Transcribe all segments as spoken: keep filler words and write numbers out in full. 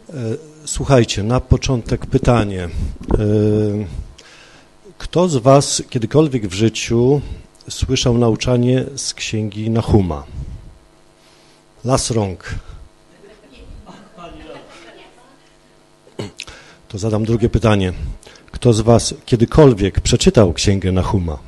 Słuchajcie, na początek pytanie. Kto z was kiedykolwiek w życiu słyszał nauczanie z księgi Nahuma? Las rąk. To zadam drugie pytanie. Kto z was kiedykolwiek przeczytał księgę Nahuma?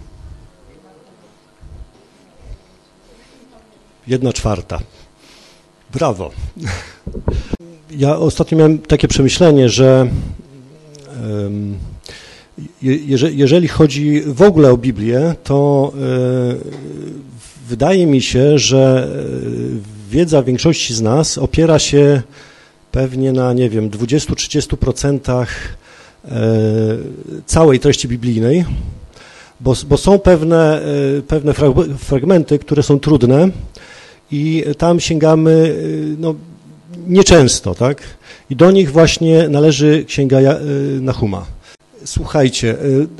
Jedna czwarta. Brawo. Ja ostatnio miałem takie przemyślenie, że um, je, jeżeli chodzi w ogóle o Biblię, to y, wydaje mi się, że wiedza większości z nas opiera się pewnie na, nie wiem, dwadzieścia do trzydziestu procent y, całej treści biblijnej, bo, bo są pewne, y, pewne fragmenty, które są trudne i tam sięgamy y, no, nieczęsto, tak? I do nich właśnie należy księga Nahuma. Słuchajcie,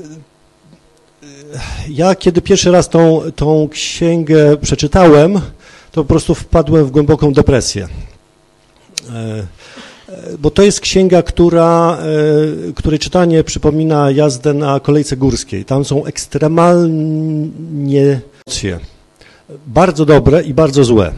ja kiedy pierwszy raz tą, tą księgę przeczytałem, to po prostu wpadłem w głęboką depresję. Bo to jest księga, która, której czytanie przypomina jazdę na kolejce górskiej. Tam są ekstremalnie emocje, bardzo dobre i bardzo złe.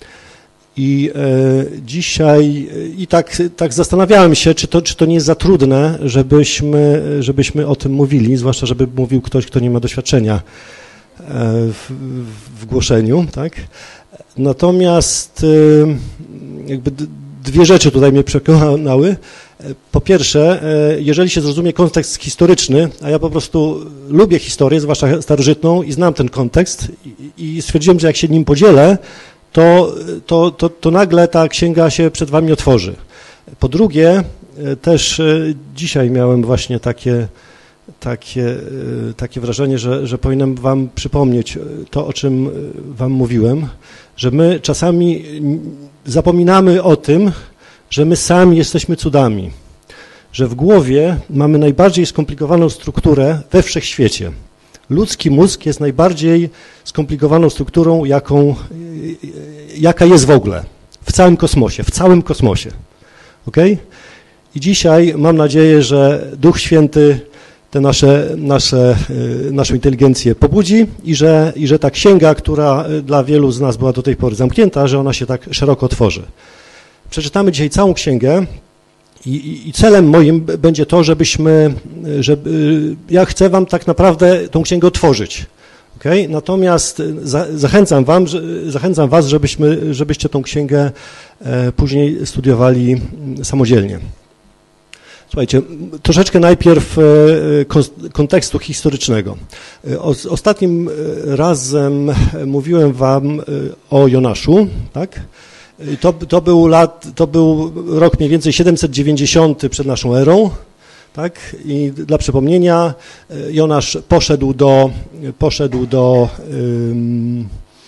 I e, dzisiaj i tak, tak zastanawiałem się, czy to, czy to nie jest za trudne, żebyśmy, żebyśmy o tym mówili, zwłaszcza żeby mówił ktoś, kto nie ma doświadczenia e, w, w głoszeniu, tak? Natomiast e, jakby dwie rzeczy tutaj mnie przekonały. Po pierwsze, e, jeżeli się zrozumie kontekst historyczny, a ja po prostu lubię historię, zwłaszcza starożytną i znam ten kontekst i, i stwierdziłem, że jak się nim podzielę, To, to, to, to nagle ta księga się przed wami otworzy. Po drugie, też dzisiaj miałem właśnie takie, takie, takie wrażenie, że, że powinienem wam przypomnieć to, o czym wam mówiłem, że my czasami zapominamy o tym, że my sami jesteśmy cudami, że w głowie mamy najbardziej skomplikowaną strukturę we wszechświecie. Ludzki mózg jest najbardziej skomplikowaną strukturą, jaką, jaka jest w ogóle, w całym kosmosie, w całym kosmosie. Okay? I dzisiaj mam nadzieję, że Duch Święty te nasze, nasze, naszą inteligencję pobudzi i że, i że ta księga, która dla wielu z nas była do tej pory zamknięta, że ona się tak szeroko otworzy. Przeczytamy dzisiaj całą księgę. I, I celem moim będzie to, żebyśmy, żeby, ja chcę wam tak naprawdę tą księgę otworzyć, okay? Natomiast za, zachęcam wam, zachęcam was, żebyśmy, żebyście tą księgę e, później studiowali samodzielnie. Słuchajcie, troszeczkę najpierw e, kontekstu historycznego. O, ostatnim razem mówiłem wam o Jonaszu, tak? To, to, był lat, to był rok mniej więcej siedemset dziewięćdziesiąty przed naszą erą, tak? I dla przypomnienia Jonasz poszedł do, poszedł do um,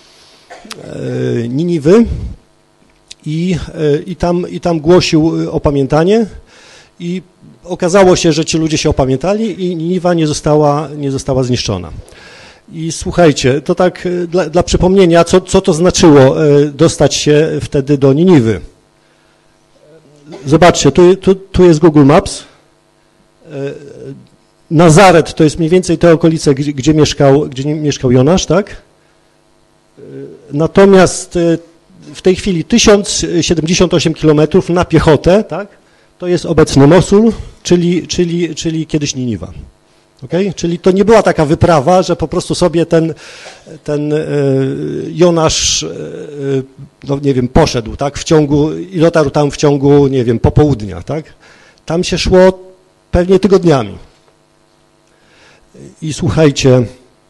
Niniwy i, i, tam, i tam głosił opamiętanie i okazało się, że ci ludzie się opamiętali i Niniwa nie została, nie została zniszczona. I słuchajcie, to tak dla, dla przypomnienia, co, co to znaczyło dostać się wtedy do Niniwy. Zobaczcie, tu, tu, tu jest Google Maps. Nazaret to jest mniej więcej te okolice, gdzie, gdzie, mieszkał, gdzie mieszkał Jonasz, tak? Natomiast w tej chwili tysiąc siedemdziesiąt osiem kilometrów na piechotę, tak? To jest obecny Mosul, czyli, czyli, czyli kiedyś Niniwa. Okay? Czyli to nie była taka wyprawa, że po prostu sobie ten, ten Jonasz, no nie wiem, poszedł, tak, w ciągu, i dotarł tam w ciągu, nie wiem, popołudnia, tak? Tam się szło pewnie tygodniami. I słuchajcie,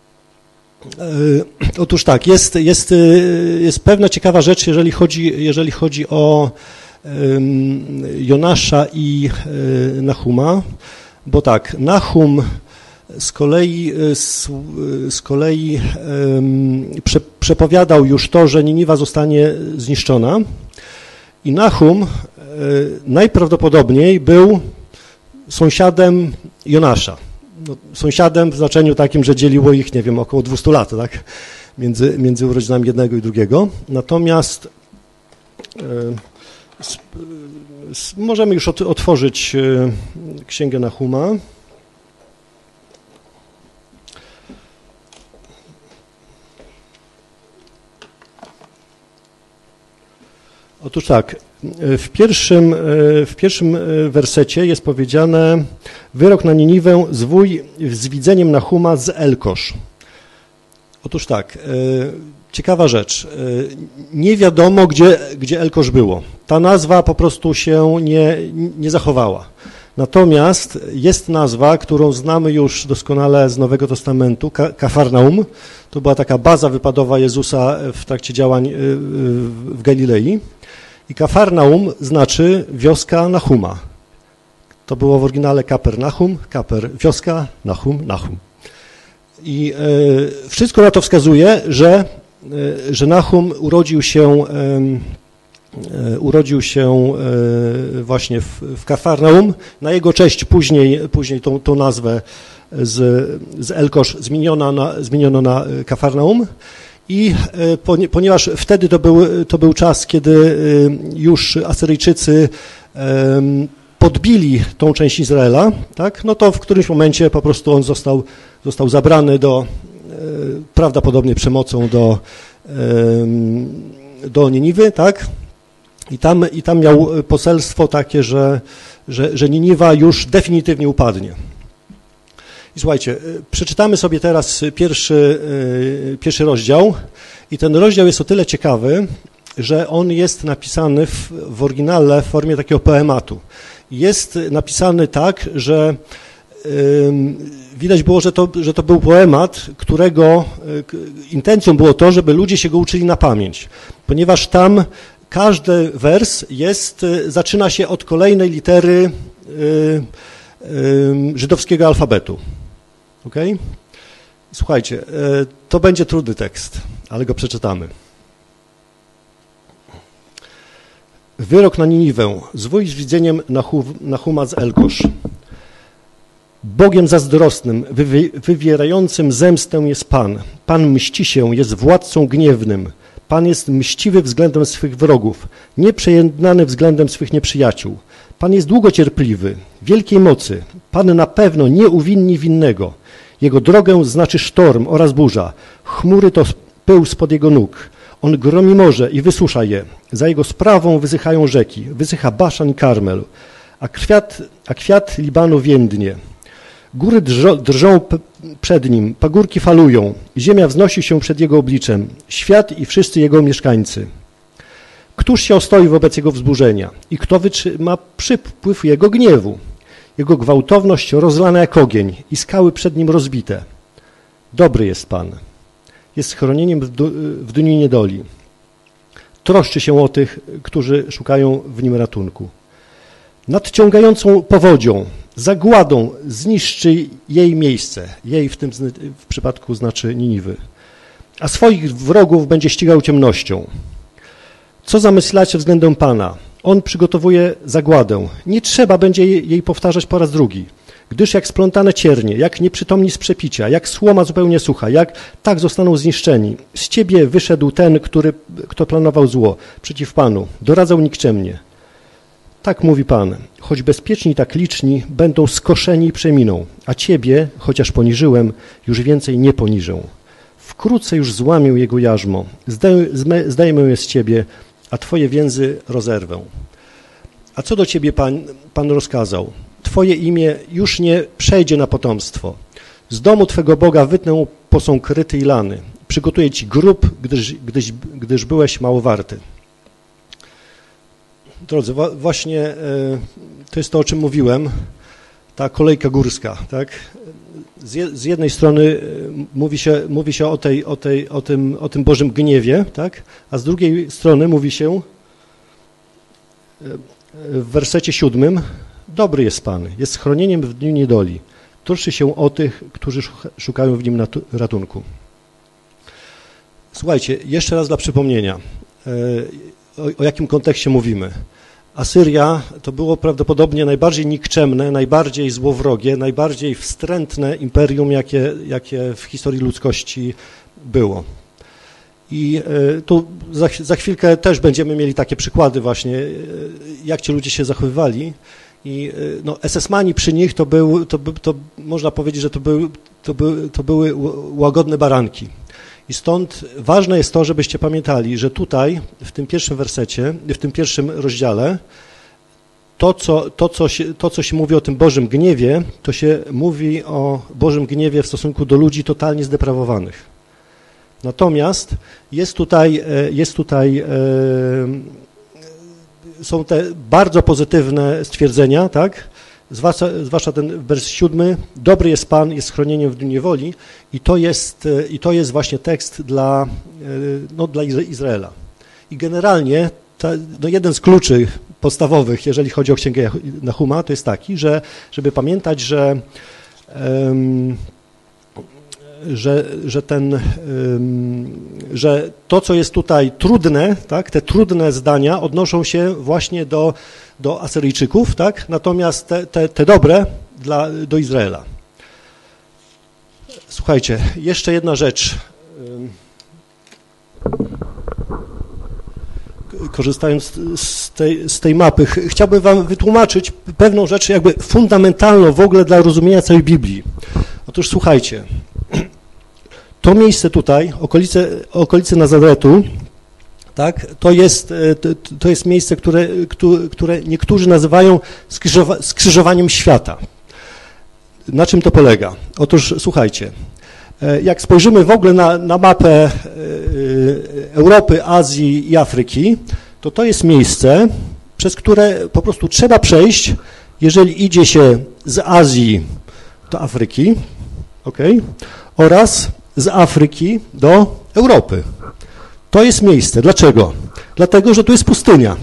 otóż tak, jest, jest, jest pewna ciekawa rzecz, jeżeli chodzi, jeżeli chodzi o Jonasza i Nahuma, bo tak, Nahum z kolei, z, z kolei um, prze, przepowiadał już to, że Niniwa zostanie zniszczona i Nahum e, najprawdopodobniej był sąsiadem Jonasza. No, sąsiadem w znaczeniu takim, że dzieliło ich, nie wiem, około dwieście lat, tak? Między, między urodzinami jednego i drugiego. Natomiast e, Możemy już otworzyć Księgę Nahuma. Otóż tak, w pierwszym, w pierwszym wersecie jest powiedziane: wyrok na Niniwę, zwój z widzeniem Nahuma z Elkosz. Otóż tak, ciekawa rzecz, nie wiadomo, gdzie, gdzie Elkosz było. Ta nazwa po prostu się nie, nie zachowała. Natomiast jest nazwa, którą znamy już doskonale z Nowego Testamentu, Kafarnaum. To była taka baza wypadowa Jezusa w trakcie działań w Galilei. I Kafarnaum znaczy wioska Nahuma. To było w oryginale Kapernachum, Kaper wioska, Nahum, Nahum. I e, wszystko na to wskazuje, że, e, że Nahum urodził się, e, urodził się e, właśnie w, w Kafarnaum. Na jego cześć później, później tą, tą nazwę z, z Elkosz zmieniono na, zmieniono na Kafarnaum. I ponieważ wtedy to był, to był czas, kiedy już Asyryjczycy podbili tą część Izraela, tak, no to w którymś momencie po prostu on został, został zabrany do, prawdopodobnie przemocą do, do Niniwy, tak, i tam, i tam miał poselstwo takie, że, że, że Niniwa już definitywnie upadnie. I słuchajcie, przeczytamy sobie teraz pierwszy, pierwszy rozdział i ten rozdział jest o tyle ciekawy, że on jest napisany w, w oryginale w formie takiego poematu. Jest napisany tak, że y, widać było, że to, że to był poemat, którego y, intencją było to, żeby ludzie się go uczyli na pamięć, ponieważ tam każdy wers jest, y, zaczyna się od kolejnej litery y, żydowskiego alfabetu. Okay? Słuchajcie, to będzie trudny tekst, ale go przeczytamy. Wyrok na Niniwę, zwój z widzeniem Nahuma z Elkosz. Bogiem zazdrosnym, wywierającym zemstę jest Pan. Pan mści się, jest władcą gniewnym. Pan jest mściwy względem swych wrogów, nieprzejednany względem swych nieprzyjaciół. Pan jest długocierpliwy, wielkiej mocy. Pan na pewno nie uwinni winnego. Jego drogę znaczy sztorm oraz burza. Chmury to pył spod jego nóg. On gromi morze i wysusza je. Za jego sprawą wysychają rzeki. Wysycha Baszan i Karmel. A kwiat, a kwiat Libanu więdnie. Góry drżą, drżą przed nim, pagórki falują. Ziemia wznosi się przed jego obliczem. Świat i wszyscy jego mieszkańcy. Któż się ostoi wobec jego wzburzenia i kto wytrzyma przypływ jego gniewu? Jego gwałtowność rozlana jak ogień i skały przed nim rozbite. Dobry jest Pan. Jest schronieniem w, w dniu niedoli. Troszczy się o tych, którzy szukają w nim ratunku. Nadciągającą powodzią, zagładą zniszczy jej miejsce. Jej w tym w przypadku znaczy Niniwy. A swoich wrogów będzie ścigał ciemnością. Co zamyślacie względem Pana? On przygotowuje zagładę. Nie trzeba będzie jej powtarzać po raz drugi, gdyż jak splątane ciernie, jak nieprzytomni z przepicia, jak słoma zupełnie sucha, jak tak zostaną zniszczeni. Z ciebie wyszedł ten, który, kto planował zło przeciw Panu, doradzał nikczemnie. Tak mówi Pan, choć bezpieczni tak liczni, będą skoszeni i przeminą, a ciebie, chociaż poniżyłem, już więcej nie poniżę. Wkrótce już złamię jego jarzmo, zdejmę je z ciebie, a twoje więzy rozerwę. A co do ciebie Pan, Pan rozkazał? Twoje imię już nie przejdzie na potomstwo. Z domu twego Boga wytnę posąg kryty i lany. Przygotuję ci grób, gdyż, gdyż, gdyż byłeś mało warty. Drodzy, właśnie to jest to, o czym mówiłem, ta kolejka górska, tak? Z jednej strony mówi się, mówi się o, tej, o, tej, o, tym, o tym Bożym gniewie, tak? A z drugiej strony mówi się w wersecie siódmym: dobry jest Pan, jest schronieniem w dniu niedoli, troszczy się o tych, którzy szukają w nim ratunku. Słuchajcie, jeszcze raz dla przypomnienia, o, o jakim kontekście mówimy. Asyria to było prawdopodobnie najbardziej nikczemne, najbardziej złowrogie, najbardziej wstrętne imperium, jakie, jakie w historii ludzkości było. I tu za, za chwilkę też będziemy mieli takie przykłady właśnie, jak ci ludzie się zachowywali. I no, es es mani przy nich to był, to, to można powiedzieć, że to, był, to, był, to były łagodne baranki. I stąd ważne jest to, żebyście pamiętali, że tutaj w tym pierwszym wersecie, w tym pierwszym rozdziale to co, to, co się, to, co się mówi o tym Bożym gniewie, to się mówi o Bożym gniewie w stosunku do ludzi totalnie zdeprawowanych. Natomiast jest tutaj, jest tutaj są te bardzo pozytywne stwierdzenia, tak? Zwłaszcza, zwłaszcza ten wers siódmy, dobry jest Pan, jest schronieniem w dniu niewoli i to jest, i to jest właśnie tekst dla, no, dla Izraela. I generalnie ta, no, jeden z kluczy podstawowych, jeżeli chodzi o Księgę Nahuma, to jest taki, że żeby pamiętać, że um, Że, że, ten, że to, co jest tutaj trudne, tak, te trudne zdania odnoszą się właśnie do, do Asyryjczyków, tak, natomiast te, te, te dobre dla, do Izraela. Słuchajcie, jeszcze jedna rzecz. Korzystając z tej, z tej mapy, chciałbym wam wytłumaczyć pewną rzecz jakby fundamentalną w ogóle dla rozumienia całej Biblii. Otóż słuchajcie, to miejsce tutaj, okolice, okolice Nazaretu, tak, to jest, to jest miejsce, które, które niektórzy nazywają skrzyżowa, skrzyżowaniem świata. Na czym to polega? Otóż słuchajcie, jak spojrzymy w ogóle na, na mapę Europy, Azji i Afryki, to to jest miejsce, przez które po prostu trzeba przejść, jeżeli idzie się z Azji do Afryki, okay, oraz z Afryki do Europy. To jest miejsce. Dlaczego? Dlatego, że tu jest pustynia.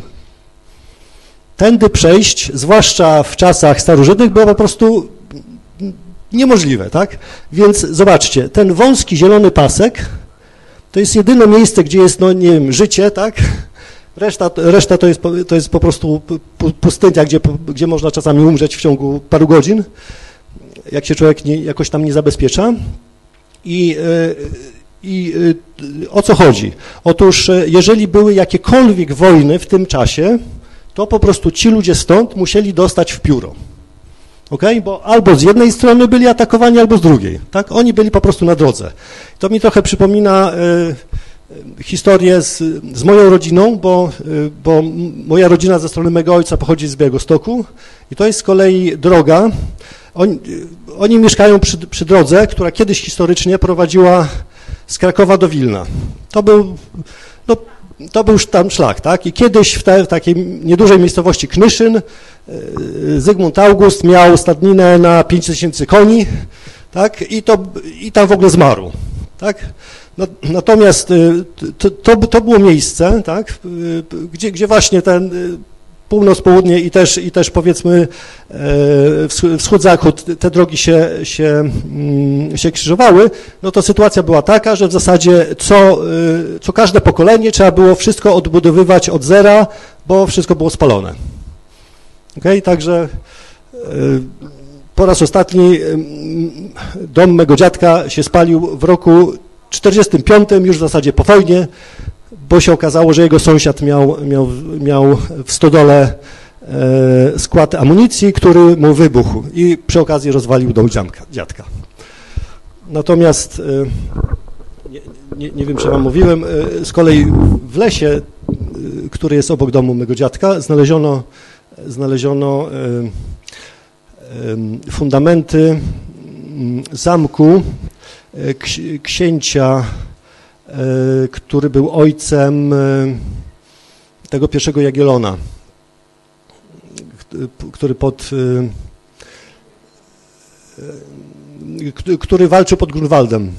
Tędy przejść, zwłaszcza w czasach starożytnych, było po prostu niemożliwe, tak? Więc zobaczcie, ten wąski zielony pasek to jest jedyne miejsce, gdzie jest, no nie wiem, życie, tak? Reszta, reszta to, jest, to jest po prostu pustynia, gdzie, gdzie można czasami umrzeć w ciągu paru godzin, jak się człowiek nie, jakoś tam nie zabezpiecza. I, I o co chodzi? Otóż jeżeli były jakiekolwiek wojny w tym czasie, to po prostu ci ludzie stąd musieli dostać w pióro. Okay? Bo albo z jednej strony byli atakowani, albo z drugiej. Tak? Oni byli po prostu na drodze. To mi trochę przypomina y, historię z, z moją rodziną, bo, y, bo moja rodzina ze strony mego ojca pochodzi z Białegostoku i to jest z kolei droga. Oni, oni mieszkają przy, przy drodze, która kiedyś historycznie prowadziła z Krakowa do Wilna. To był, no, to był tam szlak, tak? I kiedyś w, te, w takiej niedużej miejscowości Knyszyn Zygmunt August miał stadninę na pięć tysięcy koni, tak? I, to, i tam w ogóle zmarł, tak? No, natomiast to, to, to było miejsce, tak? Gdzie, gdzie właśnie ten północ, południe i też, i też powiedzmy wschód, zachód, te drogi się, się, się krzyżowały, no to sytuacja była taka, że w zasadzie co, co każde pokolenie trzeba było wszystko odbudowywać od zera, bo wszystko było spalone. Okay? Także po raz ostatni dom mego dziadka się spalił w roku czterdziestym piątym, już w zasadzie po wojnie, bo się okazało, że jego sąsiad miał, miał, miał w stodole e, skład amunicji, który mu wybuchł i przy okazji rozwalił dom dziadka. dziadka. Natomiast, e, nie, nie, nie wiem, czy wam mówiłem, e, z kolei w lesie, e, który jest obok domu mego dziadka, znaleziono, znaleziono e, e, fundamenty zamku e, księcia, który był ojcem tego pierwszego Jagiellona, który pod, który walczył pod Grunwaldem.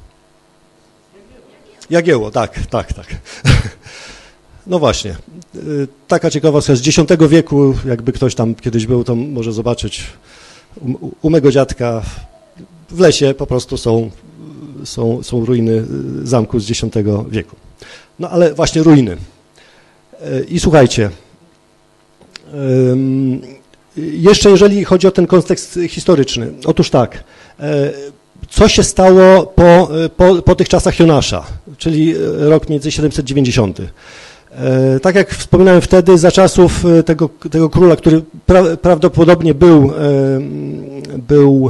Jagiełło, tak, tak, tak. No właśnie, taka ciekawostka z dziesiątego wieku, jakby ktoś tam kiedyś był, to może zobaczyć u, u mego dziadka w lesie po prostu są Są, są ruiny zamku z dziesiątego wieku. No ale właśnie ruiny. I słuchajcie, jeszcze jeżeli chodzi o ten kontekst historyczny, otóż tak, Co się stało po, po, po tych czasach Jonasza, czyli rok między siedemset dziewięćdziesiąty. Tak jak wspominałem wtedy, za czasów tego, tego króla, który pra, prawdopodobnie był, był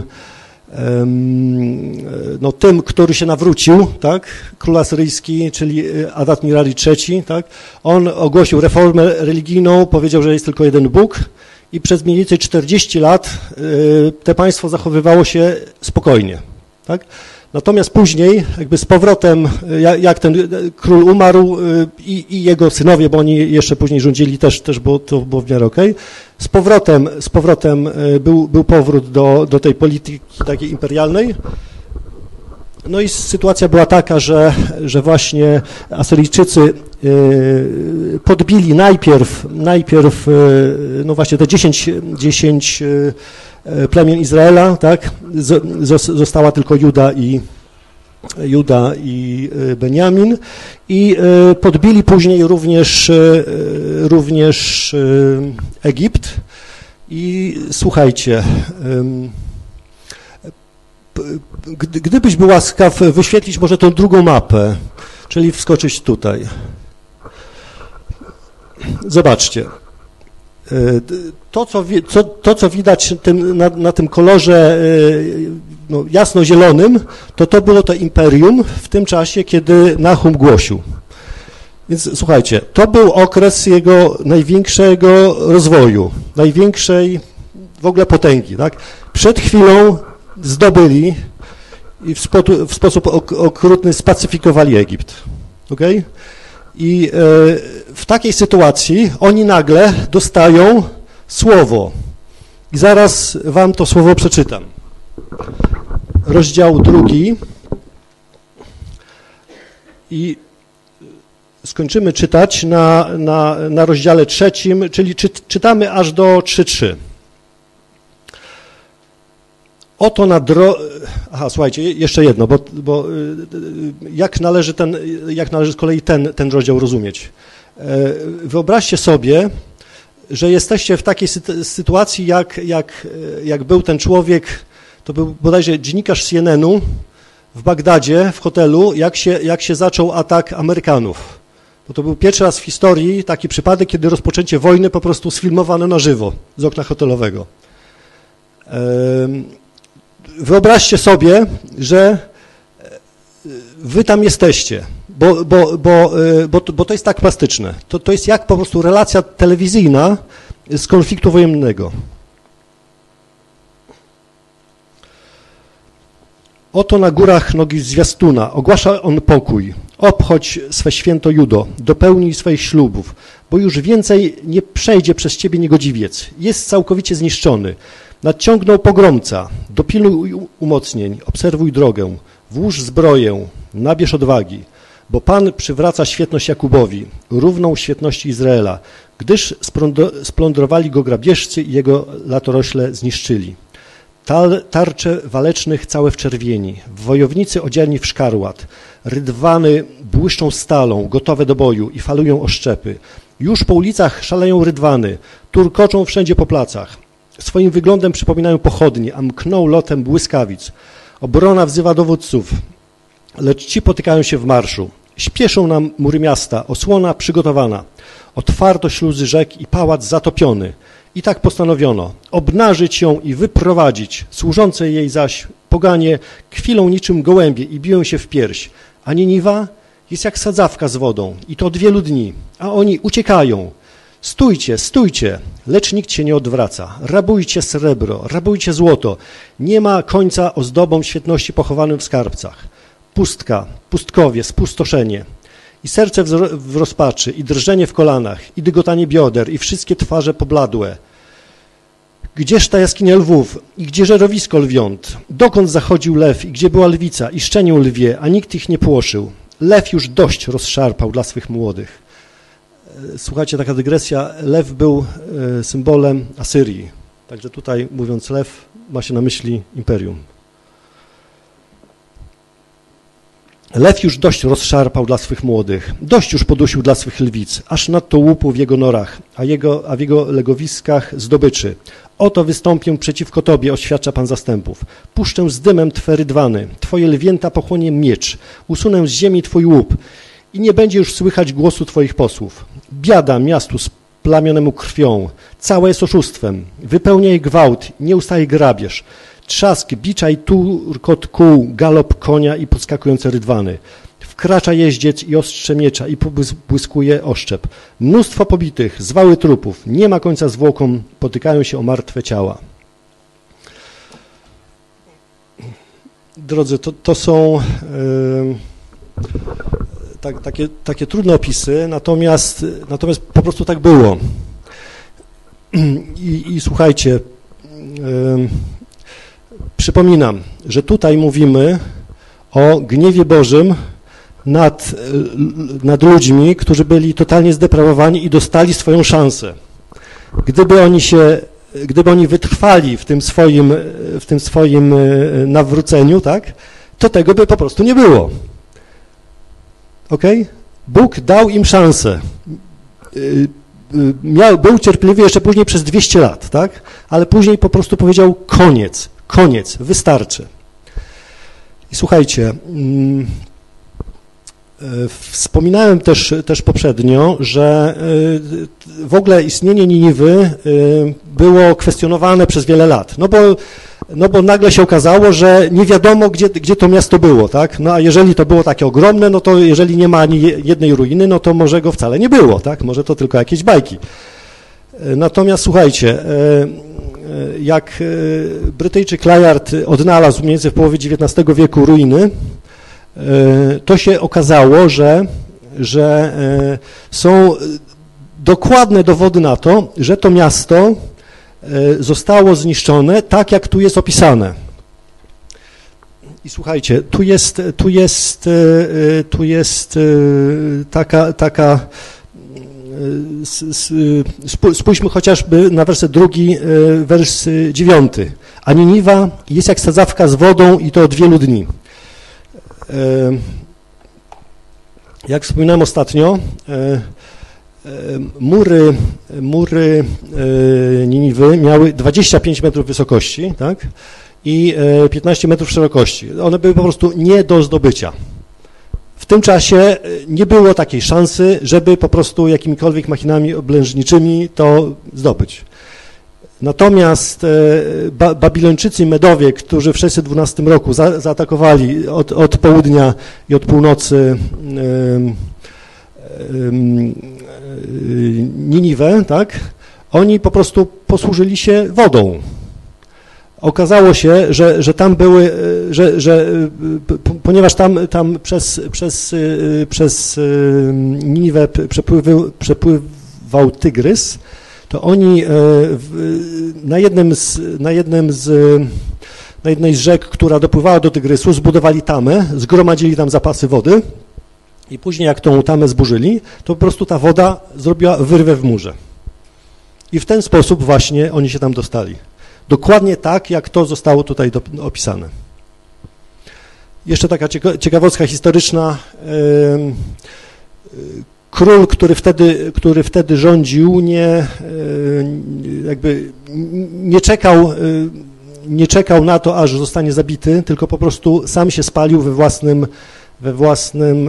no, tym, który się nawrócił, tak, król asyryjski, czyli Adat-Nirari trzeci, tak, on ogłosił reformę religijną, powiedział, że jest tylko jeden Bóg i przez mniej więcej czterdzieści lat te państwo zachowywało się spokojnie, tak. Natomiast później, jakby z powrotem, jak ten król umarł i, i jego synowie, bo oni jeszcze później rządzili, też, też było, to było w miarę okej, z powrotem, z powrotem był, był powrót do, do tej polityki takiej imperialnej. No i sytuacja była taka, że, że właśnie Asyryjczycy podbili najpierw, najpierw no właśnie te dziesięć, dziesięć plemion Izraela, tak? Została tylko Juda i, Juda i Beniamin i podbili później również, również Egipt i słuchajcie, gdybyś był łaskaw wyświetlić może tą drugą mapę, czyli wskoczyć tutaj. Zobaczcie. To, co, co, to, co widać tym, na, na tym kolorze no, jasno-zielonym, to to było to imperium w tym czasie, kiedy Nahum głosił. Więc słuchajcie, to był okres jego największego rozwoju, największej w ogóle potęgi. Tak? Przed chwilą zdobyli i w, spo, w sposób ok, okrutny spacyfikowali Egipt. Okay? I w takiej sytuacji oni nagle dostają słowo. I zaraz wam to słowo przeczytam. Rozdział drugi. I skończymy czytać na, na, na rozdziale trzecim, czyli czy, czytamy aż do trzy trzy. Oto na dro... Aha, słuchajcie, jeszcze jedno, bo, bo jak należy ten, jak należy z kolei ten, ten rozdział rozumieć. Wyobraźcie sobie, że jesteście w takiej sytuacji, jak, jak, jak był ten człowiek, to był bodajże dziennikarz C N N u w Bagdadzie, w hotelu, jak się, jak się zaczął atak Amerykanów. Bo to był pierwszy raz w historii taki przypadek, kiedy rozpoczęcie wojny po prostu sfilmowano na żywo z okna hotelowego. Wyobraźcie sobie, że wy tam jesteście, bo, bo, bo, bo, bo to jest tak plastyczne. To, to jest jak po prostu relacja telewizyjna z konfliktu wojennego. Oto na górach nogi zwiastuna, ogłasza on pokój. Obchodź swe święto Judo, dopełnij swoich ślubów, bo już więcej nie przejdzie przez ciebie niegodziwiec. Jest całkowicie zniszczony. Nadciągnął pogromca, dopilnuj umocnień, obserwuj drogę, włóż zbroję, nabierz odwagi, bo Pan przywraca świetność Jakubowi, równą świetności Izraela, gdyż splądrowali go grabieżcy i jego latorośle zniszczyli. Tar tarcze walecznych całe w czerwieni, wojownicy odziani w szkarłat, rydwany błyszczą stalą, gotowe do boju i falują oszczepy. Już po ulicach szaleją rydwany, turkoczą wszędzie po placach. Swoim wyglądem przypominają pochodnie, a mkną lotem błyskawic. Obrona wzywa dowódców, lecz ci potykają się w marszu. Śpieszą nam mury miasta, osłona przygotowana. Otwarto śluzy rzek i pałac zatopiony. I tak postanowiono, obnażyć ją i wyprowadzić, służące jej zaś poganie kwilą niczym gołębie i biją się w pierś, a Niniwa jest jak sadzawka z wodą i to od wielu dni, a oni uciekają. Stójcie, stójcie, lecz nikt się nie odwraca. Rabujcie srebro, rabujcie złoto. Nie ma końca ozdobom świetności pochowanym w skarbcach. Pustka, pustkowie, spustoszenie. I serce w rozpaczy, i drżenie w kolanach, i dygotanie bioder, i wszystkie twarze pobladłe. Gdzież ta jaskinia lwów, i gdzie żerowisko lwiąt? Dokąd zachodził lew, i gdzie była lwica, i szczenił lwie, a nikt ich nie płoszył? Lew już dość rozszarpał dla swych młodych. Słuchajcie, taka dygresja, lew był symbolem Asyrii. Także tutaj, mówiąc lew, ma się na myśli imperium. Lew już dość rozszarpał dla swych młodych, dość już podusił dla swych lwic, aż nadto łupu w jego norach, a, jego, a w jego legowiskach zdobyczy. Oto wystąpię przeciwko Tobie, oświadcza Pan zastępów. Puszczę z dymem Twe rydwany, Twoje lwięta pochłonie miecz, usunę z ziemi Twój łup i nie będzie już słychać głosu Twoich posłów. Biada miastu splamionemu krwią, całe jest oszustwem, wypełnia jej gwałt, nie ustaje grabież. Trzask bicza i turkot kół, galop konia i podskakujące rydwany. Wkracza jeździec i ostrze miecza i pobłyskuje oszczep. Mnóstwo pobitych, zwały trupów, nie ma końca zwłokom, potykają się o martwe ciała. Drodzy, to, to są yy, tak, takie, takie trudne opisy, natomiast, natomiast po prostu tak było. I, i słuchajcie, yy, przypominam, że tutaj mówimy o gniewie Bożym nad, nad ludźmi, którzy byli totalnie zdeprawowani i dostali swoją szansę. Gdyby oni się, gdyby oni wytrwali w tym swoim, w tym swoim nawróceniu, tak, to tego by po prostu nie było. Okej? Bóg dał im szansę. Miał, był cierpliwy jeszcze później przez dwieście lat, tak? Ale później po prostu powiedział koniec. Koniec, wystarczy. I słuchajcie, wspominałem też, też poprzednio, że w ogóle istnienie Niniwy było kwestionowane przez wiele lat, no bo, no bo nagle się okazało, że nie wiadomo, gdzie, gdzie to miasto było, tak? No a jeżeli to było takie ogromne, no to jeżeli nie ma ani jednej ruiny, no to może go wcale nie było, tak? Może to tylko jakieś bajki. Natomiast słuchajcie, jak Brytyjczyk Layard odnalazł mniej więcej w połowie dziewiętnastego wieku ruiny, to się okazało, że, że są dokładne dowody na to, że to miasto zostało zniszczone tak, jak tu jest opisane. I słuchajcie, tu jest, tu jest, tu jest taka, taka spójrzmy chociażby na werset drugi, wers dziewiąty. A Niniwa jest jak sadzawka z wodą i to od wielu dni. Jak wspominałem ostatnio, mury, mury Niniwy miały dwadzieścia pięć metrów wysokości, tak? I piętnaście metrów szerokości. One były po prostu nie do zdobycia. W tym czasie nie było takiej szansy, żeby po prostu jakimikolwiek machinami oblężniczymi to zdobyć. Natomiast ba Babilończycy i Medowie, którzy w sześćset dwunastym roku za zaatakowali od, od południa i od północy yy, yy, Niniwę, tak? Oni po prostu posłużyli się wodą. Okazało się, że, że tam były, że, że ponieważ tam, tam przez, przez, przez Niniwę przepływy, przepływał tygrys, to oni na jednym z, na jednym z, na jednej z rzek, która dopływała do Tygrysu, zbudowali tamę, zgromadzili tam zapasy wody i później jak tą tamę zburzyli, to po prostu ta woda zrobiła wyrwę w murze. I w ten sposób właśnie oni się tam dostali. Dokładnie tak, jak to zostało tutaj do, opisane. Jeszcze taka ciekawostka historyczna. Król, który wtedy, który wtedy rządził, nie, jakby nie czekał, nie czekał na to, aż zostanie zabity, tylko po prostu sam się spalił we własnym, we własnym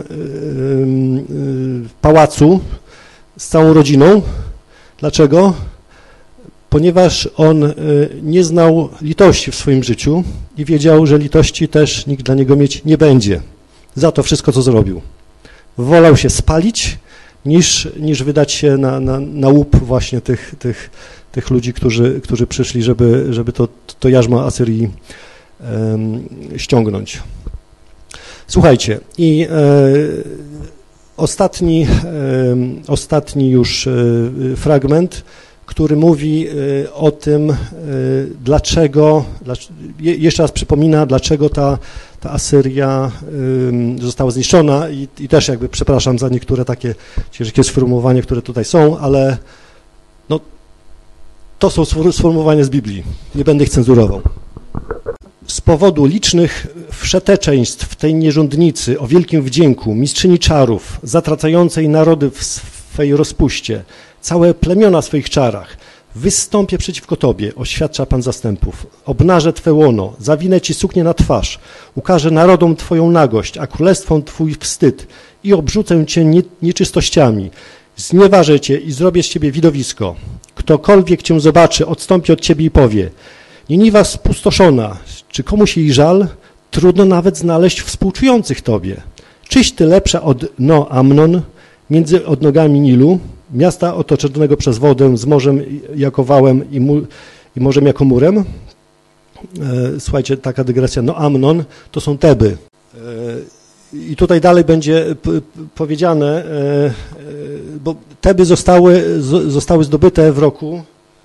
pałacu z całą rodziną. Dlaczego? Ponieważ on nie znał litości w swoim życiu i wiedział, że litości też nikt dla niego mieć nie będzie za to wszystko, co zrobił. Wolał się spalić, niż, niż wydać się na, na, na łup właśnie tych, tych, tych ludzi, którzy, którzy przyszli, żeby, żeby to, to jarzmo Asyrii um, ściągnąć. Słuchajcie, i e, ostatni, e, ostatni już e, fragment, który mówi o tym, dlaczego, jeszcze raz przypomina, dlaczego ta, ta Asyria została zniszczona i, i też jakby przepraszam za niektóre takie ciężkie sformułowania, które tutaj są, ale no, to są sformułowania z Biblii, nie będę ich cenzurował. Z powodu licznych wszeteczeństw tej nierządnicy o wielkim wdzięku, mistrzyni czarów, zatracającej narody w swej rozpuście, całe plemiona w swoich czarach, wystąpię przeciwko Tobie, oświadcza Pan zastępów, obnażę Twe łono, zawinę Ci suknię na twarz, ukażę narodom Twoją nagość, a królestwom Twój wstyd i obrzucę Cię nieczystościami, znieważę Cię i zrobię z Ciebie widowisko. Ktokolwiek Cię zobaczy, odstąpi od Ciebie i powie, Niniwa spustoszona, czy komuś jej żal? Trudno nawet znaleźć współczujących Tobie. Czyś Ty lepsza od No Amnon, między odnogami Nilu, miasta otoczonego przez wodę, z morzem jako wałem i, mu, i morzem jako murem. E, słuchajcie, taka dygresja, No Amnon to są Teby. E, I tutaj dalej będzie p, powiedziane, e, e, bo Teby zostały, z, zostały zdobyte w roku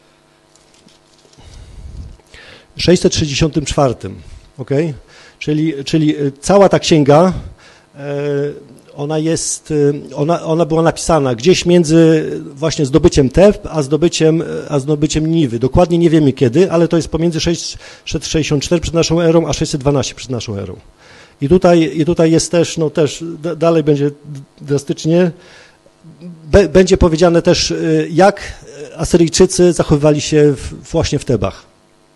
sześćset sześćdziesiątym czwartym, okay? czyli, czyli cała ta księga, ona jest, ona, ona była napisana gdzieś między właśnie zdobyciem Teb, a zdobyciem, a zdobyciem Niwy. Dokładnie nie wiemy kiedy, ale to jest pomiędzy sześćset sześćdziesiąt cztery przed naszą erą, a sześćset dwanaście przed naszą erą. I tutaj, i tutaj jest też, no też dalej będzie drastycznie, będzie powiedziane też, jak Asyryjczycy zachowywali się w, właśnie w Tebach.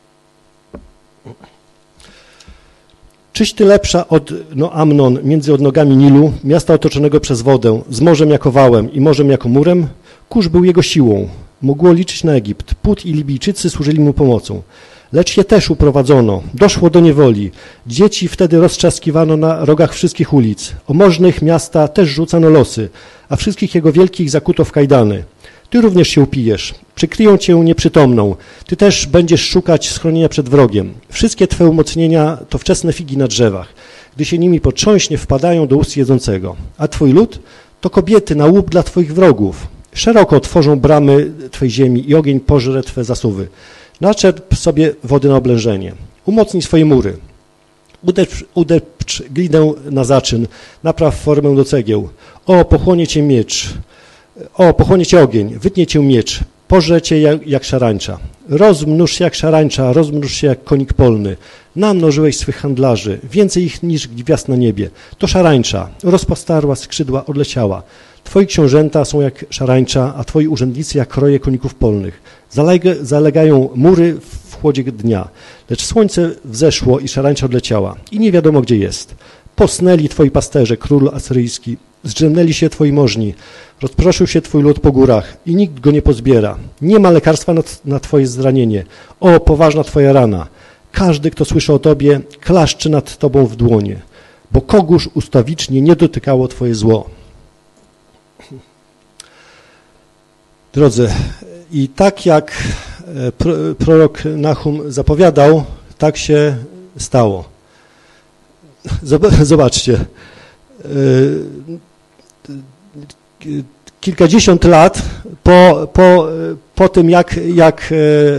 Czyś Ty lepsza od No Amnon, między odnogami Nilu, miasta otoczonego przez wodę, z morzem jako wałem i morzem jako murem? Kurz był jego siłą, mogło liczyć na Egipt, Put i Libijczycy służyli mu pomocą. Lecz je też uprowadzono, doszło do niewoli, dzieci wtedy roztrzaskiwano na rogach wszystkich ulic, o możnych miasta też rzucano losy, a wszystkich jego wielkich zakuto w kajdany. Ty również się upijesz, przykryją Cię nieprzytomną, Ty też będziesz szukać schronienia przed wrogiem. Wszystkie Twe umocnienia to wczesne figi na drzewach, gdy się nimi potrząśnie, wpadają do ust jedzącego. A Twój lud to kobiety na łup dla Twoich wrogów. Szeroko otworzą bramy Twej ziemi i ogień pożre Twe zasuwy. Naczerp sobie wody na oblężenie. Umocnij swoje mury. Udepcz, udepcz glinę na zaczyn, napraw formę do cegieł. O, pochłonie Cię miecz. O, pochłonie Cię ogień, wytnie Cię miecz, pożre Cię jak, jak szarańcza. Rozmnóż się jak szarańcza, rozmnóż się jak konik polny. Namnożyłeś swych handlarzy, więcej ich niż gwiazd na niebie. To szarańcza, rozpostarła skrzydła, odleciała. Twoi książęta są jak szarańcza, a Twoi urzędnicy jak roje koników polnych. Zalega, zalegają mury w chłodzie dnia, lecz słońce wzeszło i szarańcza odleciała i nie wiadomo gdzie jest. Posnęli Twoi pasterze, królu asyryjski, zdrzemnęli się Twoi możni, rozproszył się Twój lud po górach i nikt go nie pozbiera. Nie ma lekarstwa na, na Twoje zranienie. O, poważna Twoja rana. Każdy, kto słyszy o Tobie, klaszczy nad Tobą w dłonie, bo kogóż ustawicznie nie dotykało Twoje zło. Drodzy, i tak jak prorok Nahum zapowiadał, tak się stało. Zobaczcie, kilkadziesiąt lat po, po, po tym, jak, jak,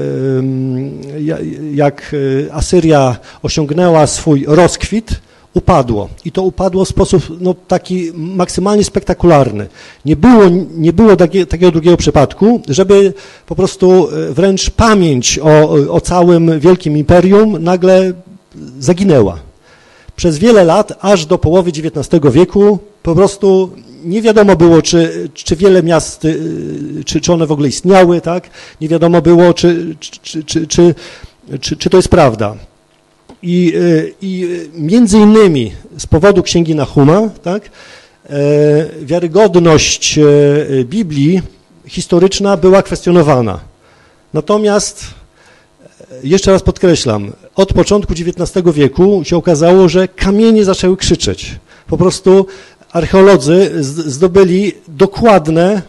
jak Asyria osiągnęła swój rozkwit, upadło. I to upadło w sposób no, taki maksymalnie spektakularny. Nie było, nie było takie, takiego drugiego przypadku, żeby po prostu wręcz pamięć o, o całym wielkim imperium nagle zaginęła. Przez wiele lat, aż do połowy dziewiętnastego wieku, po prostu nie wiadomo było, czy, czy wiele miast, czy, czy one w ogóle istniały, tak? Nie wiadomo było, czy, czy, czy, czy, czy, czy to jest prawda. I, i między innymi z powodu Księgi Nahuma, tak, wiarygodność Biblii historyczna była kwestionowana. Natomiast, jeszcze raz podkreślam, od początku dziewiętnastego wieku się okazało, że kamienie zaczęły krzyczeć. Po prostu archeolodzy zdobyli dokładne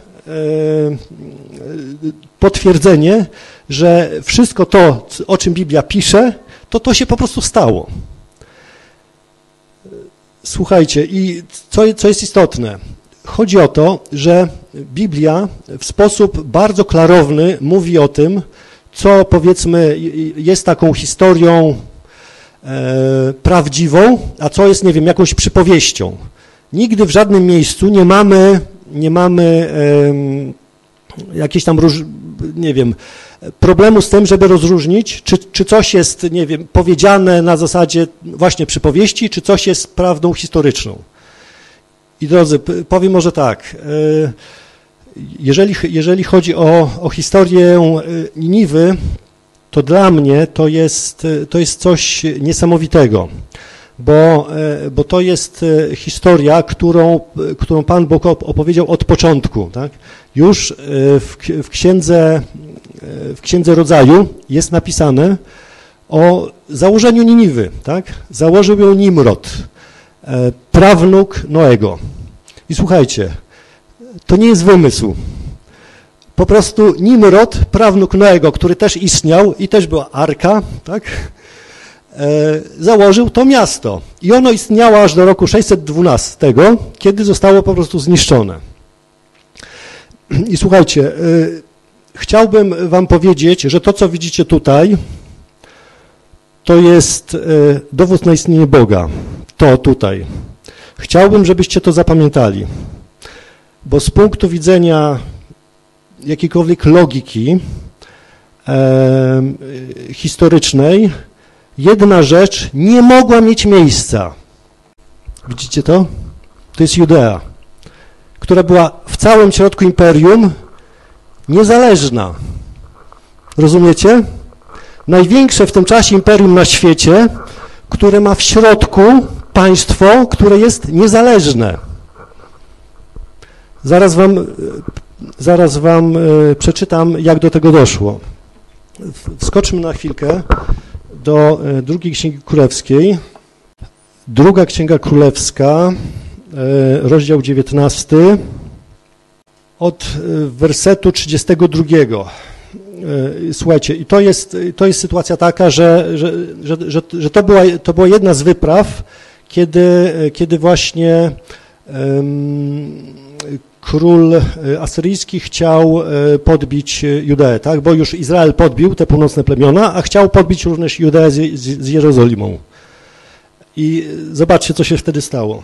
potwierdzenie, że wszystko to, o czym Biblia pisze, to to się po prostu stało. Słuchajcie, i co, co jest istotne? Chodzi o to, że Biblia w sposób bardzo klarowny mówi o tym, co powiedzmy jest taką historią e, prawdziwą, a co jest, nie wiem, jakąś przypowieścią. Nigdy w żadnym miejscu nie mamy, nie mamy e, jakiejś tam, róż, nie wiem, problemu z tym, żeby rozróżnić, czy, czy coś jest, nie wiem, powiedziane na zasadzie właśnie przypowieści, czy coś jest prawdą historyczną. I drodzy, powiem może tak, jeżeli, jeżeli chodzi o, o historię Niniwy, to dla mnie to jest, to jest coś niesamowitego, bo, bo to jest historia, którą, którą Pan Bóg opowiedział od początku. Tak? Już w, w, księdze, w Księdze Rodzaju jest napisane o założeniu Niniwy. Tak? Założył ją Nimrod, prawnuk Noego. I słuchajcie, to nie jest wymysł. Po prostu Nimrod, prawnuk Noego, który też istniał i też była arka, tak, e, założył to miasto. I ono istniało aż do roku sześćset dwunastego, kiedy zostało po prostu zniszczone. I słuchajcie, e, chciałbym wam powiedzieć, że to, co widzicie tutaj, to jest e, dowód na istnienie Boga. To tutaj. Chciałbym, żebyście to zapamiętali, bo z punktu widzenia jakiejkolwiek logiki e, historycznej, jedna rzecz nie mogła mieć miejsca. Widzicie to? To jest Judea, która była w całym środku imperium niezależna. Rozumiecie? Największe w tym czasie imperium na świecie, które ma w środku państwo, które jest niezależne. Zaraz wam Zaraz wam y, przeczytam, jak do tego doszło. Wskoczmy na chwilkę do y, drugiej Księgi Królewskiej. Druga Księga Królewska, y, rozdział dziewiętnasty, od y, wersetu trzydziestego drugiego. Y, słuchajcie, i to jest, to jest sytuacja taka, że, że, że, że, że to, była, to była jedna z wypraw, kiedy, kiedy właśnie y, król asyryjski chciał podbić Judeę, tak? Bo już Izrael podbił te północne plemiona, a chciał podbić również Judeę z, z, z Jerozolimą. I zobaczcie, co się wtedy stało.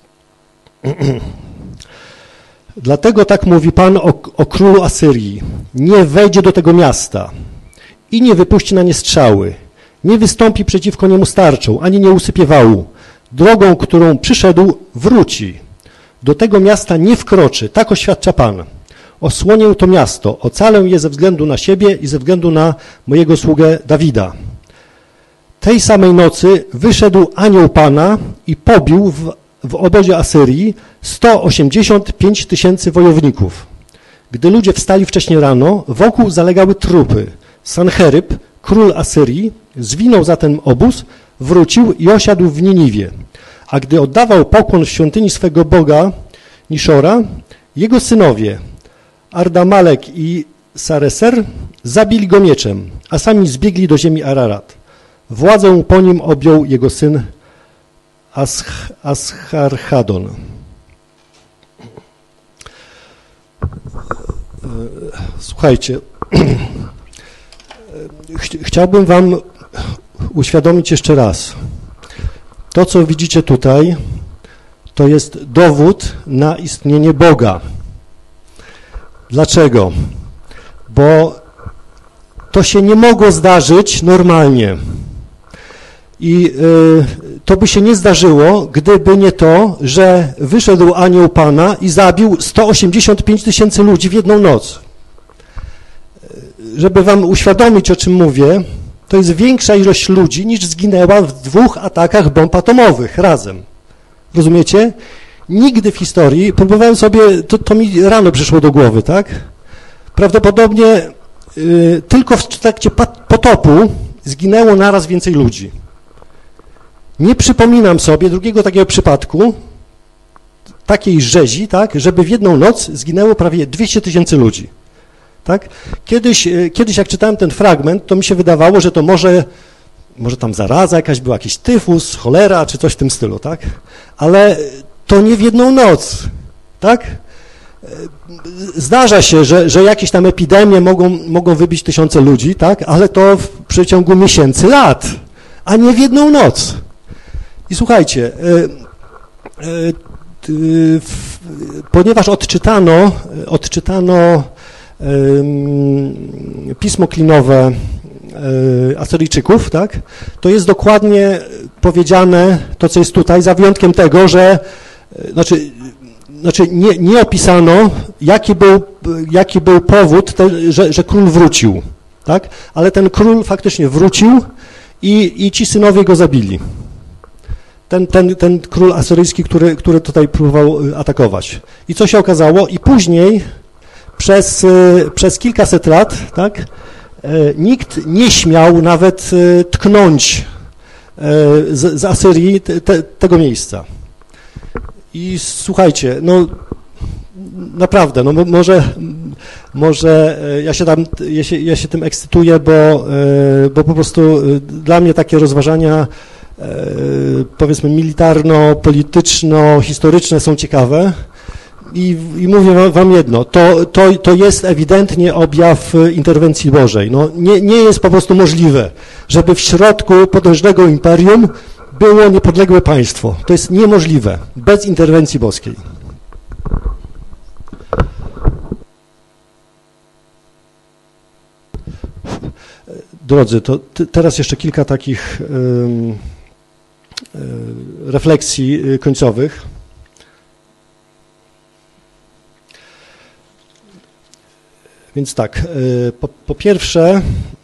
Dlatego tak mówi Pan o, o królu Asyrii. Nie wejdzie do tego miasta i nie wypuści na nie strzały. Nie wystąpi przeciwko niemu starczą, ani nie usypie wału. Drogą, którą przyszedł, wróci. Do tego miasta nie wkroczy, tak oświadcza Pan. Osłonię to miasto, ocalę je ze względu na siebie i ze względu na mojego sługę Dawida. Tej samej nocy wyszedł anioł Pana i pobił w, w obozie Asyrii sto osiemdziesiąt pięć tysięcy wojowników. Gdy ludzie wstali wcześnie rano, wokół zalegały trupy. Sancheryb, król Asyrii, zwinął za ten obóz, wrócił i osiadł w Niniwie. A gdy oddawał pokłon w świątyni swego Boga, Niszora, jego synowie, Ardamalek i Sareser, zabili go mieczem, a sami zbiegli do ziemi Ararat. Władzę po nim objął jego syn Asch, Ascharchadon. Słuchajcie, chciałbym wam uświadomić jeszcze raz. To, co widzicie tutaj, to jest dowód na istnienie Boga. Dlaczego? Bo to się nie mogło zdarzyć normalnie. I y, to by się nie zdarzyło, gdyby nie to, że wyszedł anioł Pana i zabił sto osiemdziesiąt pięć tysięcy ludzi w jedną noc. Żeby wam uświadomić, o czym mówię, to jest większa ilość ludzi, niż zginęła w dwóch atakach bomb atomowych razem. Rozumiecie? Nigdy w historii, próbowałem sobie, to, to mi rano przyszło do głowy, tak? Prawdopodobnie y, tylko w trakcie potopu zginęło naraz więcej ludzi. Nie przypominam sobie drugiego takiego przypadku, takiej rzezi, tak, żeby w jedną noc zginęło prawie dwieście tysięcy ludzi. Tak? Kiedyś, kiedyś jak czytałem ten fragment, to mi się wydawało, że to może, może tam zaraza jakaś była, jakiś tyfus, cholera, czy coś w tym stylu, tak? Ale to nie w jedną noc, tak? Zdarza się, że, że jakieś tam epidemie mogą, mogą wybić tysiące ludzi, tak? Ale to w przeciągu miesięcy, lat, a nie w jedną noc. I słuchajcie, y, y, y, ponieważ odczytano, odczytano pismo klinowe Asyryjczyków, tak, to jest dokładnie powiedziane to, co jest tutaj, za wyjątkiem tego, że znaczy, znaczy nie, nie opisano, jaki był, jaki był powód, te, że, że król wrócił, tak, ale ten król faktycznie wrócił i, i ci synowie go zabili. Ten, ten, ten król asyryjski, który, który tutaj próbował atakować. I co się okazało? I później przez, przez kilkaset lat, tak, nikt nie śmiał nawet tknąć z, z Asyrii te, te, tego miejsca. I słuchajcie, no naprawdę, no może, może ja się tam, ja się, ja się tym ekscytuję, bo, bo po prostu dla mnie takie rozważania powiedzmy militarno-polityczno-historyczne są ciekawe. I, I mówię wam jedno, to, to, to jest ewidentnie objaw interwencji Bożej. No, nie, nie jest po prostu możliwe, żeby w środku potężnego imperium było niepodległe państwo. To jest niemożliwe, bez interwencji boskiej. Drodzy, to teraz jeszcze kilka takich um, refleksji końcowych. Więc tak, po, po pierwsze,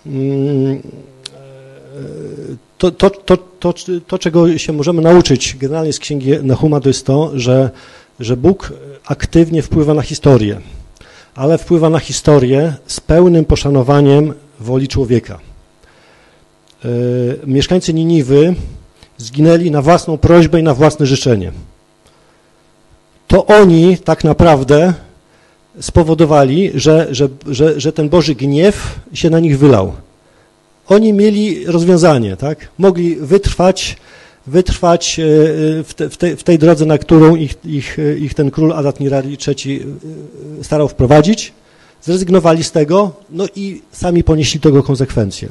to, to, to, to, to, czego się możemy nauczyć generalnie z Księgi Nahuma, to jest to, że, że Bóg aktywnie wpływa na historię, ale wpływa na historię z pełnym poszanowaniem woli człowieka. Mieszkańcy Niniwy zginęli na własną prośbę i na własne życzenie. To oni tak naprawdę spowodowali, że, że, że, że ten Boży gniew się na nich wylał. Oni mieli rozwiązanie, tak? Mogli wytrwać, wytrwać w, te, w, tej, w tej drodze, na którą ich, ich, ich ten król Adat-Nirari trzeci starał wprowadzić, zrezygnowali z tego, no i sami ponieśli tego konsekwencje.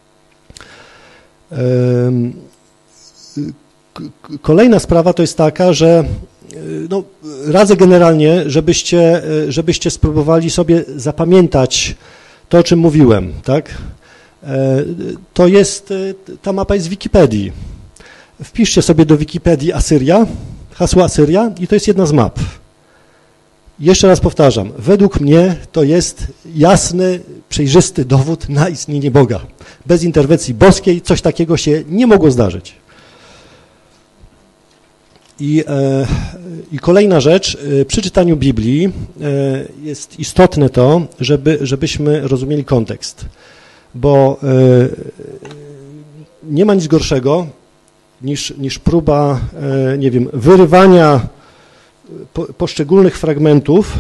Kolejna sprawa to jest taka, że no, radzę generalnie, żebyście, żebyście spróbowali sobie zapamiętać to, o czym mówiłem, tak? To jest, ta mapa jest z Wikipedii. Wpiszcie sobie do Wikipedii Asyria, hasło Asyria i to jest jedna z map. Jeszcze raz powtarzam, według mnie to jest jasny, przejrzysty dowód na istnienie Boga. Bez interwencji boskiej coś takiego się nie mogło zdarzyć. I, e, I kolejna rzecz, przy czytaniu Biblii e, jest istotne to, żeby, żebyśmy rozumieli kontekst, bo e, nie ma nic gorszego niż, niż próba, e, nie wiem, wyrywania po, poszczególnych fragmentów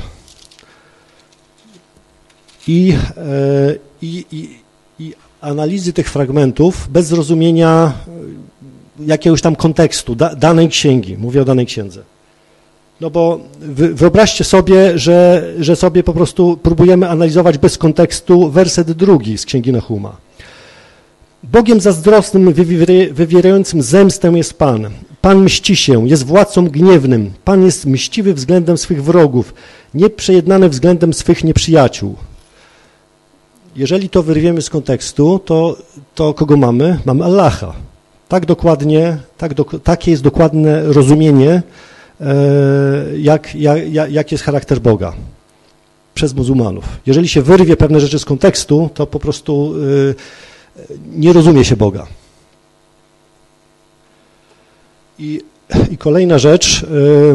i, e, i, i, i analizy tych fragmentów bez zrozumienia jakiegoś tam kontekstu, da, danej księgi, mówię o danej księdze. No bo wy, wyobraźcie sobie, że, że sobie po prostu próbujemy analizować bez kontekstu werset drugi z Księgi Nahuma. Bogiem zazdrosnym, wywierającym zemstę jest Pan. Pan mści się, jest władcą gniewnym. Pan jest mściwy względem swych wrogów, nieprzejednany względem swych nieprzyjaciół. Jeżeli to wyrwiemy z kontekstu, to, to kogo mamy? Mamy Allaha. Tak dokładnie, tak do, takie jest dokładne rozumienie, e, jak, jak, jak jest charakter Boga przez muzułmanów. Jeżeli się wyrwie pewne rzeczy z kontekstu, to po prostu e, nie rozumie się Boga. I, i kolejna rzecz, e,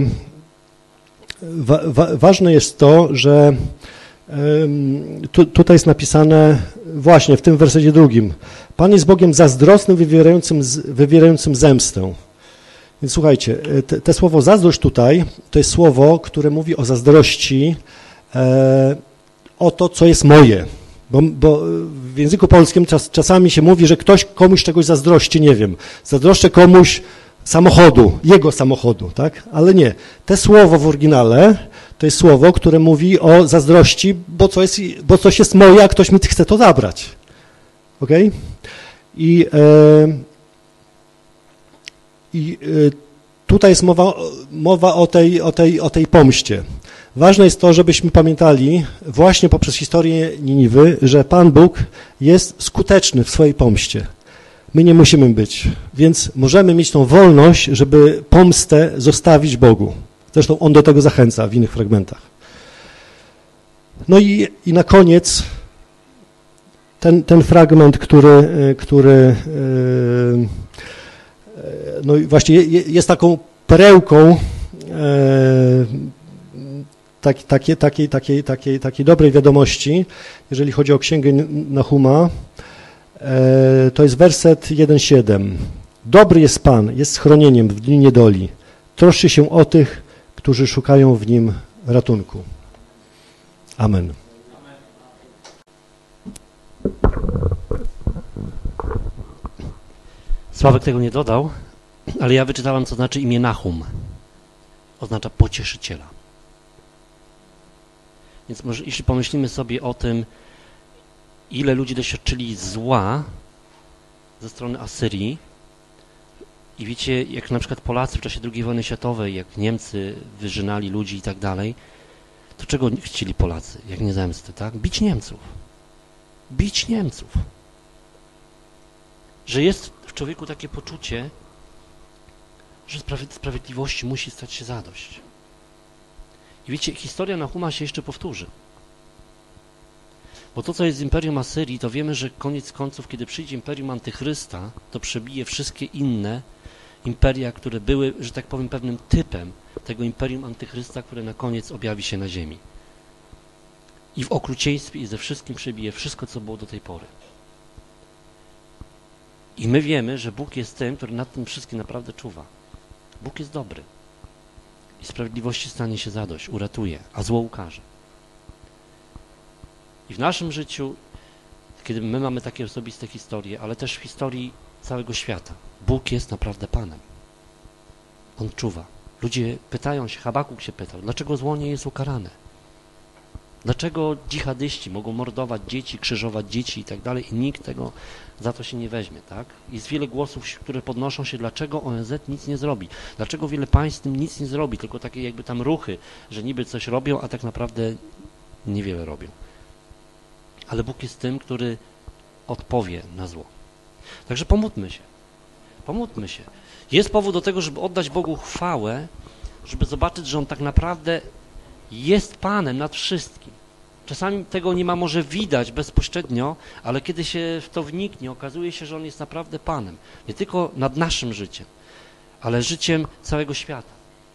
wa, wa, ważne jest to, że e, tu, tutaj jest napisane właśnie w tym wersecie drugim. Pan jest Bogiem zazdrosnym, wywierającym, wywierającym zemstę. Więc słuchajcie, te, te słowo zazdrość tutaj, to jest słowo, które mówi o zazdrości, e, o to, co jest moje. Bo, bo w języku polskim czas, czasami się mówi, że ktoś komuś czegoś zazdrości, nie wiem, zazdroszczę komuś samochodu, jego samochodu, tak? Ale nie. Te słowo w oryginale to jest słowo, które mówi o zazdrości, bo, co jest, bo coś jest moje, a ktoś mi chce to zabrać. Okej? Okay? I, e, i e, tutaj jest mowa, mowa o, tej, o, tej, o tej pomście. Ważne jest to, żebyśmy pamiętali właśnie poprzez historię Niniwy, że Pan Bóg jest skuteczny w swojej pomście. My nie musimy być, więc możemy mieć tą wolność, żeby pomstę zostawić Bogu. Zresztą On do tego zachęca w innych fragmentach. No i, i na koniec ten, ten fragment, który, który no właśnie jest taką perełką tak, takiej, takiej, takiej, takiej, takiej dobrej wiadomości, jeżeli chodzi o Księgę Nahuma, to jest werset jeden siedem. Dobry jest Pan, jest schronieniem w dniu niedoli. Troszczy się o tych, którzy szukają w Nim ratunku. Amen. Sławek tego nie dodał, ale ja wyczytałem, co znaczy imię Nahum. Oznacza pocieszyciela. Więc może, jeśli pomyślimy sobie o tym, ile ludzi doświadczyli zła ze strony Asyrii i wiecie, jak na przykład Polacy w czasie drugiej wojny światowej, jak Niemcy wyżynali ludzi i tak dalej, to czego chcieli Polacy, jak nie zemsty, tak? Bić Niemców. Bić Niemców. Że jest w człowieku takie poczucie, że sprawiedliwości musi stać się zadość. I wiecie, historia Nahuma się jeszcze powtórzy. Bo to, co jest z Imperium Asyrii, to wiemy, że koniec końców, kiedy przyjdzie Imperium Antychrysta, to przebije wszystkie inne imperia, które były, że tak powiem, pewnym typem tego Imperium Antychrysta, które na koniec objawi się na ziemi. I w okrucieństwie i ze wszystkim przebije wszystko, co było do tej pory. I my wiemy, że Bóg jest tym, który nad tym wszystkim naprawdę czuwa. Bóg jest dobry. I sprawiedliwości stanie się zadość, uratuje, a zło ukaże. I w naszym życiu, kiedy my mamy takie osobiste historie, ale też w historii całego świata, Bóg jest naprawdę Panem. On czuwa. Ludzie pytają się, Habakuk się pytał, dlaczego zło nie jest ukarane? Dlaczego dżihadyści mogą mordować dzieci, krzyżować dzieci i tak dalej i nikt tego za to się nie weźmie, tak? Jest wiele głosów, które podnoszą się, dlaczego O N Z nic nie zrobi, dlaczego wiele państw tym nic nie zrobi, tylko takie jakby tam ruchy, że niby coś robią, a tak naprawdę niewiele robią. Ale Bóg jest tym, który odpowie na zło. Także pomódlmy się. Pomódlmy się. Jest powód do tego, żeby oddać Bogu chwałę, żeby zobaczyć, że On tak naprawdę jest Panem nad wszystkim. Czasami tego nie ma może widać bezpośrednio, ale kiedy się w to wniknie, okazuje się, że On jest naprawdę Panem. Nie tylko nad naszym życiem, ale życiem całego świata.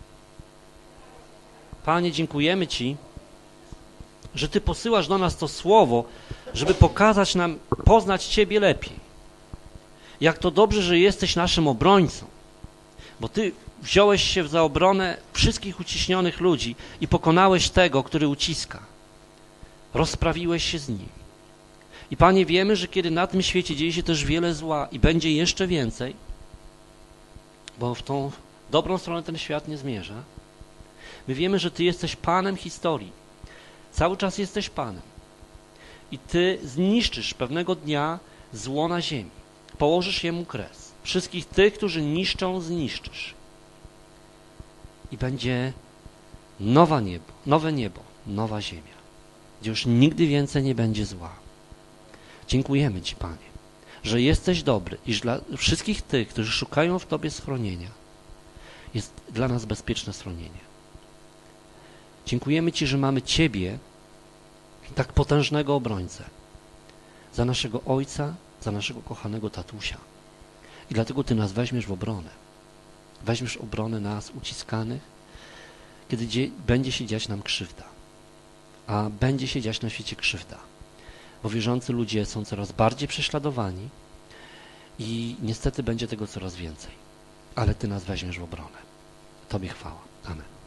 Panie, dziękujemy Ci, że Ty posyłasz do nas to słowo, żeby pokazać nam, poznać Ciebie lepiej. Jak to dobrze, że jesteś naszym obrońcą, bo Ty wziąłeś się za obronę wszystkich uciśnionych ludzi i pokonałeś tego, który uciska. Rozprawiłeś się z nim. I Panie, wiemy, że kiedy na tym świecie dzieje się też wiele zła i będzie jeszcze więcej, bo w tą dobrą stronę ten świat nie zmierza, my wiemy, że Ty jesteś Panem historii. Cały czas jesteś Panem. I Ty zniszczysz pewnego dnia zło na ziemi. Położysz jemu kres. Wszystkich tych, którzy niszczą, zniszczysz. I będzie nowa niebo, nowe niebo, nowa ziemia, gdzie już nigdy więcej nie będzie zła. Dziękujemy Ci, Panie, że jesteś dobry i że dla wszystkich tych, którzy szukają w Tobie schronienia, jest dla nas bezpieczne schronienie. Dziękujemy Ci, że mamy Ciebie, tak potężnego obrońcę, za naszego Ojca, za naszego kochanego tatusia. I dlatego Ty nas weźmiesz w obronę. Weźmiesz obronę nas uciskanych, kiedy dzie- będzie się dziać nam krzywda. A będzie się dziać na świecie krzywda. Bo wierzący ludzie są coraz bardziej prześladowani i niestety będzie tego coraz więcej. Ale Ty nas weźmiesz w obronę. Tobie chwała. Amen.